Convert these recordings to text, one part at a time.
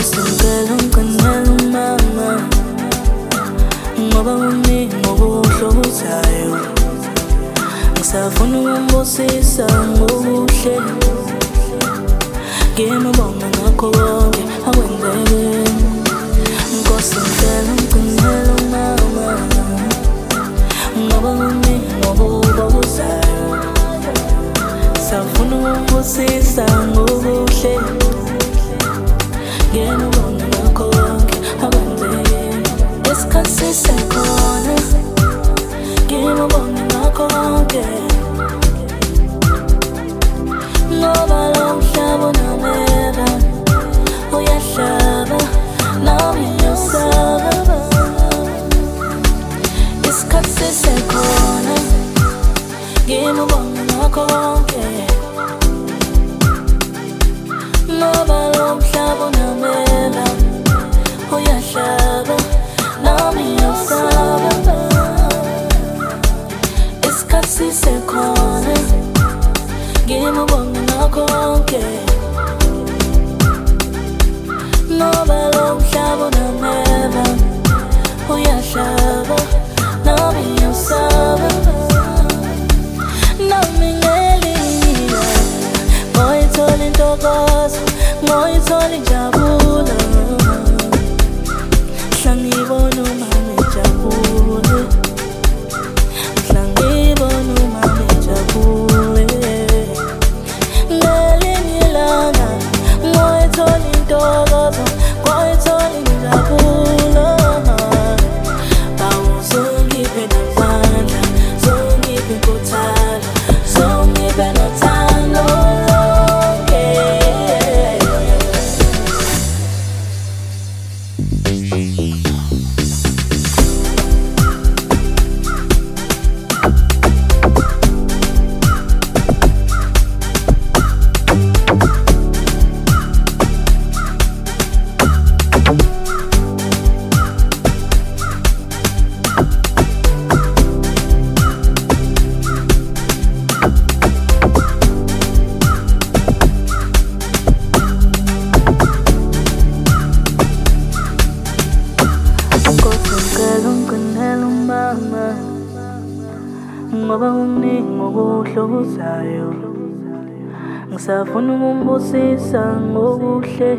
Nkosi ngicela ungigcinele umama, ngoba kuningi okuhlokothayo. Ngisafuna ukumbusisa ngokuhle, ngimubonge ngakho konke akwenzeke. Nkosi ngicela ungigcinele umama, ngoba kuningi okuhlokothayo. Ngisafuna ukumbusisa ngokuhle, ngimubonge ngakho konke akwenzeke. Isikhathi sisekhona, ngimubonge ngakho konke, ngoba lo mhlaba unameva uyahlaba, nami ngiyosaba. Isikhathi sisekhona, ngimubonge ngakho konke, ngoba lo mhlaba unameva uyahlaba, nami ngiyosaba. Isikhathi sisekhona, ngimubonge ngakho konke, ngoba lo mhlaba unameva uyahlaba, nami ngiyosaba. Nami ngelinye ngoyithola intokozo, ngoyithola injabulo, mhla ngibona umama ejabule, mhla ngibona umama ejabule. Ngelinye ilanga ngoyithola intokozo, ngoyithola injabulo. Uzongiphe namandla, uzongiphe inkuthalo, uzongiphe nothando lonke. Ngoba kuningi okuhlokothayo, ngisafuna ukumbusisa ngokuhle,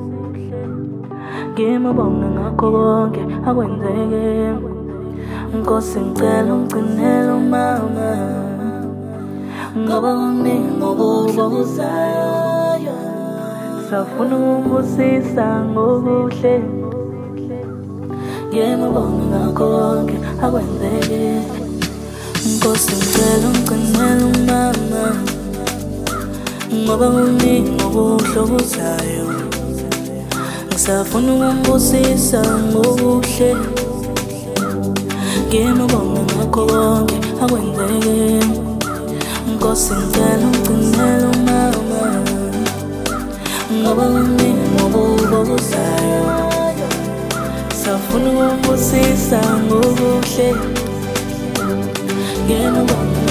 ngimubonge ngakho konke akwenzeke. Nkosi ngicela ungigcinele umama, ngoba kuningi okuhlokothayo, ngisafuna ukumbusisa ngokuhle, ngimubonge ngakho konke akwenzeke. Nkosi ngicela ungigcinele umama, ngoba kuningi okuhlokothayo, ngisafuna ukumbusisa ngokuhle, ngimubonge ngakho konke akwenzeke. Nkosi ngicela ungigcinele umama, ngoba kuningi okuhlokothayo, ngisafuna ukumbusisa ngokuhle, ngimubonge